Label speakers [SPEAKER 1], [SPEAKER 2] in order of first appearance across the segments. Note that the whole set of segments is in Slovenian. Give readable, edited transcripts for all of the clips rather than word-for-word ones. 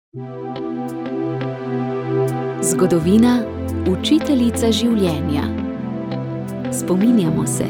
[SPEAKER 1] Zgodovina, učiteljica življenja. Spominjamo se.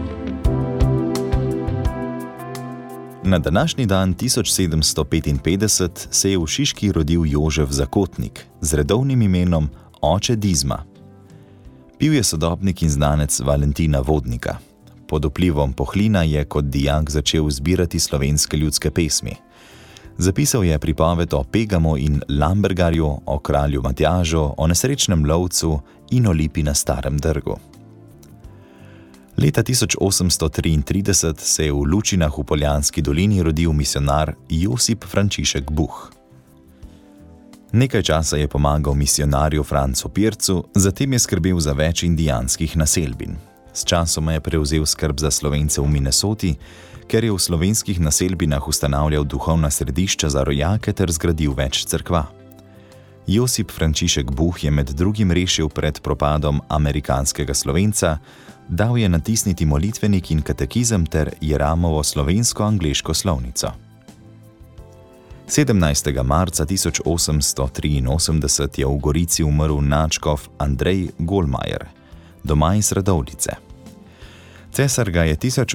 [SPEAKER 2] Na današnji dan 1755 se je v Šiški rodil Jožef Zakotnik z redovnim imenom oče Dizma. Bil je sodobnik in znanec Valentina Vodnika. Pod vplivom Pohlina je kot dijak začel zbirati slovenske ljudske pesmi. Zapisal je pripoved o Pegamu in Lambergarju, o kralju Matjažu, o nesrečnem lovcu in o lipi na Starem Drgu. Leta 1833 se je v Lučinah v Poljanski dolini rodil misionar Josip Frančišek Buh. Nekaj časa je pomagal misionarju Francu Pircu, zatem je skrbel za več indijanskih naselbin. S časoma je prevzel skrb za Slovence v Minnesoti, ker je v slovenskih naselbinah ustanavljal duhovna središča za rojake ter zgradil več cerkva. Josip Frančišek Buh je med drugim rešil pred propadom amerikanskega Slovenca, dal je natisniti molitvenik in katekizem ter Jeramovo slovensko-angleško slovnico. 17. marca 1883 je v Gorici umrl nadškof Andrej Golmajer, doma iz Radovljice. Cesar ga je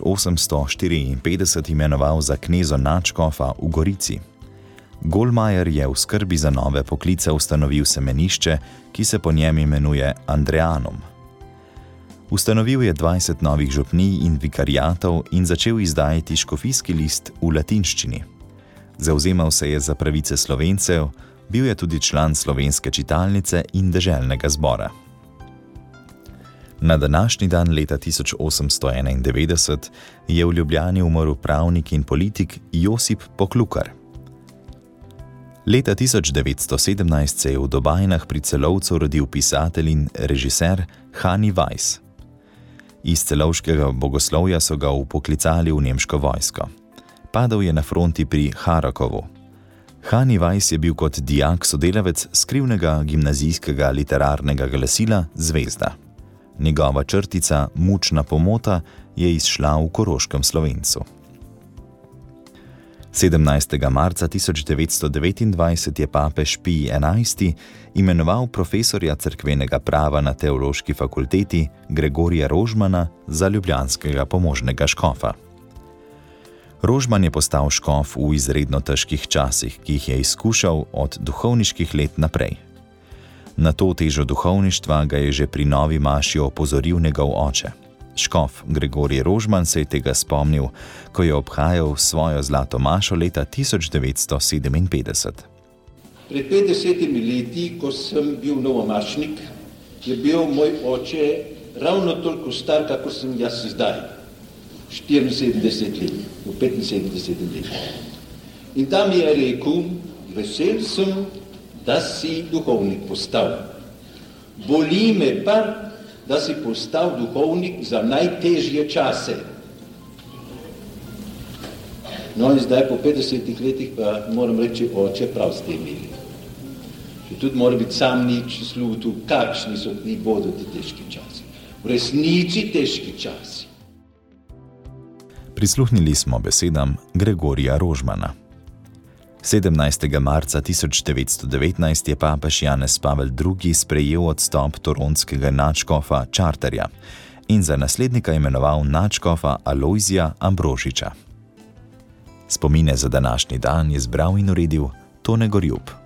[SPEAKER 2] 1854 imenoval za knezo nadškofa v Gorici. Golmajer je v skrbi za nove poklice ustanovil semenišče, ki se po njem imenuje Andreanum. Ustanovil je 20 novih župnij in vikariatov in začel izdajati škofijski list v latinščini. Zavzemal se je za pravice Slovencev, bil je tudi član Slovenske čitalnice in deželnega zbora. Na današnji dan leta 1891 je v Ljubljani umrl pravnik in politik Josip Poklukar. Leta 1917 se je v Dobajnah pri Celovcu rodil pisatelj in režiser Hani Weiss. Iz celovškega bogoslovja so ga vpoklicali v nemško vojsko. Padal je na fronti pri Harakovu. Hani Weiss je bil kot dijak sodelavec skrivnega gimnazijskega literarnega glasila Zvezda. Njegova črtica Mučna pomota je izšla v Koroškem Slovencu. 17. marca 1929 je papež Pij XI imenoval profesorja cerkvenega prava na Teološki fakulteti Gregorija Rožmana za ljubljanskega pomožnega škofa. Rožman je postal škof v izredno težkih časih, ki jih je izkušal od duhovniških let naprej. Na to težo duhovništva ga je že pri novi maši opozoril njegov oče. Škof Gregorij Rožman se je tega spomnil, ko je obhajal svojo zlato mašo leta 1957.
[SPEAKER 3] Pred 50 leti, ko sem bil novomašnik, je bil moj oče ravno toliko star, kako sem jaz zdaj. 74 let, v 75 let. In tam je rekel, vesel sem, da si duhovnik postal. Boli me pa, da si postal duhovnik za najtežje čase. No in zdaj po 50 letih pa moram reči, oče, prav ste imeli. Že tudi mora biti sam nič slutil, kakšni so ti bodo ti težki časi. V resnici težki časi.
[SPEAKER 2] Prisluhnili smo besedam Gregorija Rožmana. 17. marca 1919 je papež Janez Pavel II. Sprejel odstop toronskega nadškofa Čarterja in za naslednika imenoval nadškofa Alojzija Ambrožiča. Spomine za današnji dan je zbral in uredil Tone Gorjup.